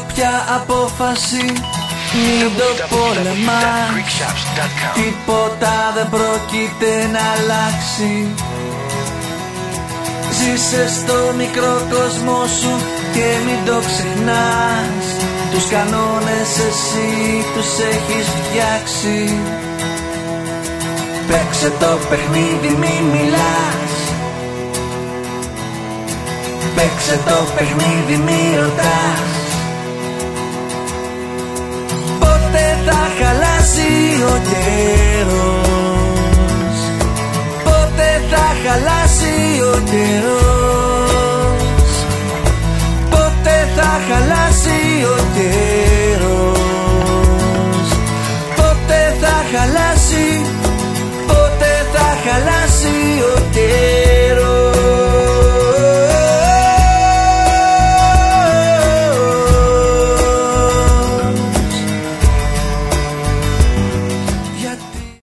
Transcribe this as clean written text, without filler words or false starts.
πια απόφαση, μην το πολεμάς. Τίποτα δεν πρόκειται να αλλάξει. Ζήσε στο μικρό κόσμο σου και μην το ξεχνάς. Τους κανόνες εσύ τους έχεις φτιάξει. Παίξε το παιχνίδι, μη μιλάς. Παίξε το παιχνίδι, μη ρωτάς. Πότε θα χαλάσει ο καιρός, πότε θα χαλάσει ο καιρός, πότε θα χαλάσει ο καιρός, πότε θα χαλάσει